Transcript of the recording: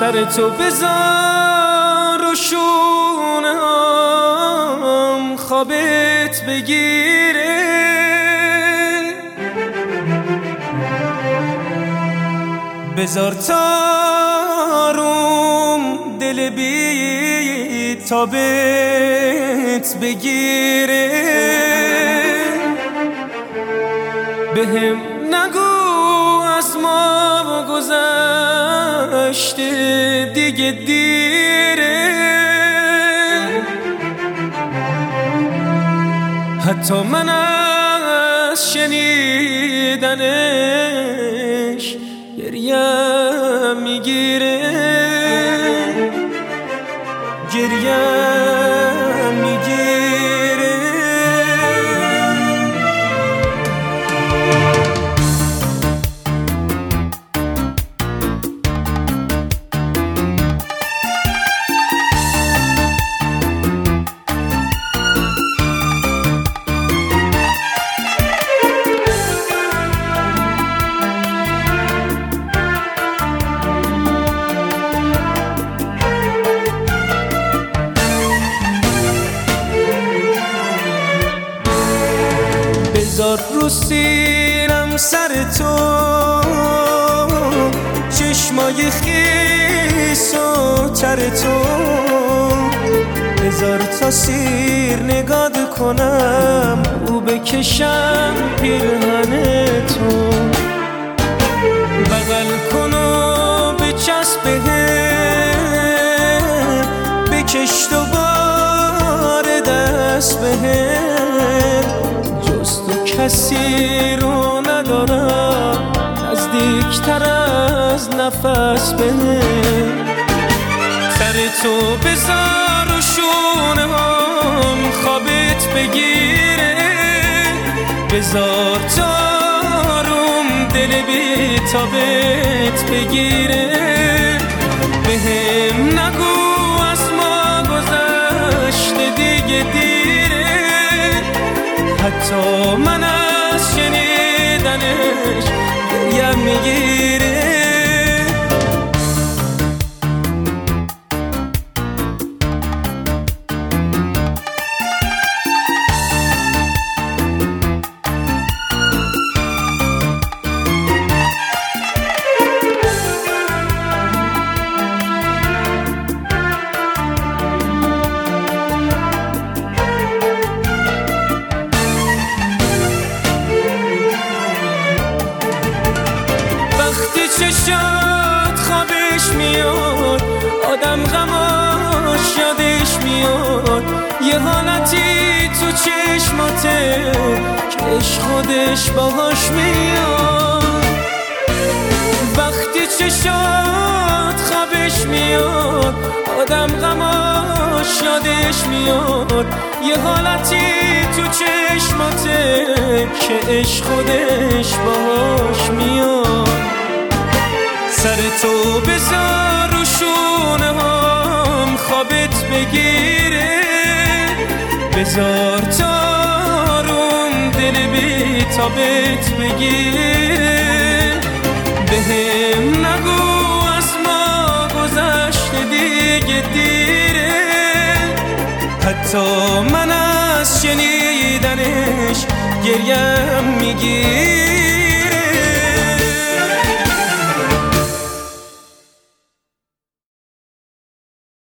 سر تو بذار و شونم خوابت بگیره، بذار تاروم دل بی تابت بگیره، بهم نگو از ما گذشته دیگه دیره، حتی من از شنیدنش گریم میگیره، گریم میگیره. بذار رو سینم سر تو چشمای خیس و تر تو، بذار تا سیر نگاه کنم او بکشم پیرهن تو، بغل کن و بچسب بهم، بکش دوباره دست بهم، جز تو کسی رو ندارم نزدیکتر از نفس بهم، سر تو بذار و شونم خوابت بگیره، بذار تاروم دل بی تابت بگیره، بهم نگو از ما گذشته دیگه دیره، حتی من از شنیدنش گریم میگیره. چشات خوابش میاد، آدم غماش یادش میاد، یه حالتی تو چشماته که عشق خودش باهاش میاد، وقتی چشات خوابش میاد، آدم غماش یادش میاد، یه حالتی تو چشماته که عشق خودش باهاش میاد، سر تو بذار رو شونه هم خوابت بگیره، بذار تاروم دل بی تابت بگیره، بهم نگو از ما گذشته دیگه دیره، حتی من از شنیدنش گریم میگیره.